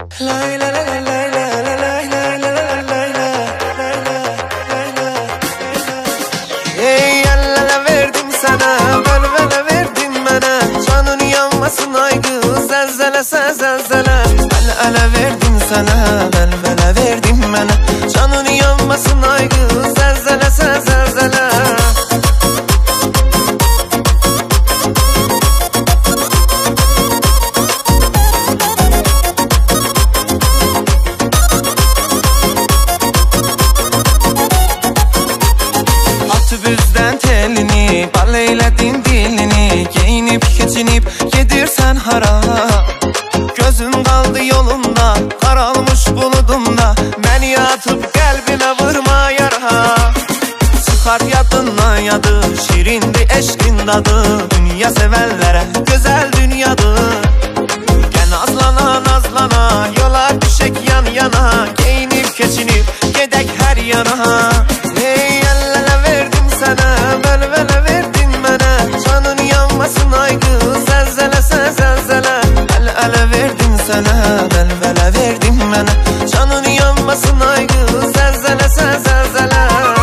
Ey ellere verdim sana, velvele verdin bana. Canın yanmasın aygı, zelzele zelzele. Ele verdim sana, velvele verdin bana. Canın yanmasın aygı, zelzele zelzele. Bizden telini, bal eyledin dilini. Giyinip geçinip yedirsen hara. Gözün kaldı yolunda, karalmış buludumda. Beni atıp kalbine vurma yara. Çıkar yadından yadı, şirindi eşkin tadı. Dünya sevenlere güzel dünyadır. Gel nazlana nazlana, yola düşek yan yana. Giyinip geçinip gedek her yana. Ey ellere verdim sana, velvele verdin bana. Canın yanmasın aygı, zelzele zelzele. Ele verdim sana, velvele verdin bana. Canın yanmasın aygı, zelzele zelzele.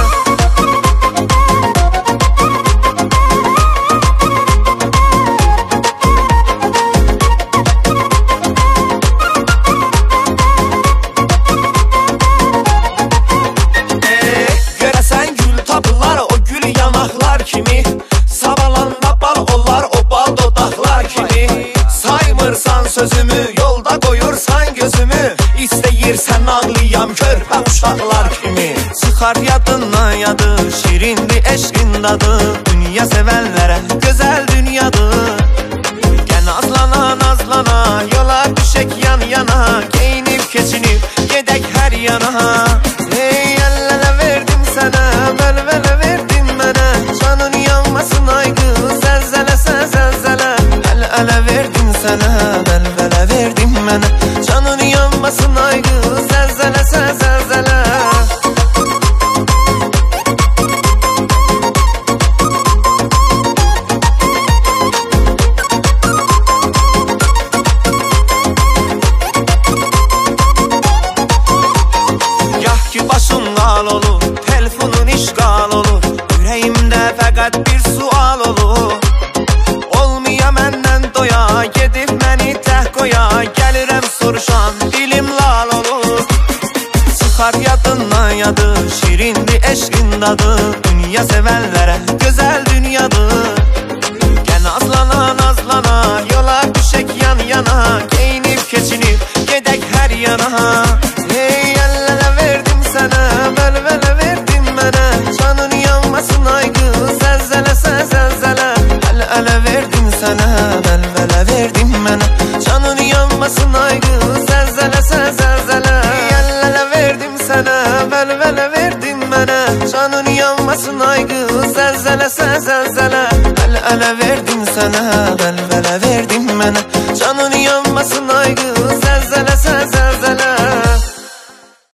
Kimi sabalanda bal olar, o bal dodaklar kimi. Saymırsan sözümü, yolda koyursan gözümü. İsteyirsen ağlayam körpə uşaqlar kimi. Çıkar yadından yadı, şirindi eşkin tadı. Dünya sevenlere güzel dünyadır. Gel nazlana nazlana, yola düşek yan yana. Giyinip geçinip gedek her yana. Ey ellere verdim sana, velvele verdin bana. Canın yanmasın aygı, zelzele zelzele. Ele verdim sana, velvele verdin bana. Canın yanmasın aygı, zelzele zelzele. Gah ki başın qal olur, telefonun işgal olur. Yüreğimde fakat bir sual olur. Olmuyor menden doya, gedib məni tək qoya. Gəlirəm soruşan, dilim lal olur. Çıkar yadından yadı, şirindi eşkin tadı. Dünya sevenlere güzel dünyadır. Gel nazlana nazlana, yola düşek yan yana. Giyinip geçinip gedek her yana. Ey ellere verdim sana, velvele verdin bana. Canın yanmasın aygı, zelzele zelzele. Ele verdim sana, velvele verdin bana. Canın yanmasın aygı, zelzele zelzele. Ellere verdim sana, velvele verdin bana. Canın yanmasın aygı, zelzele zelzele. Ele verdim sana, velvele verdin bana. Canın yanmasın aygı, zelzele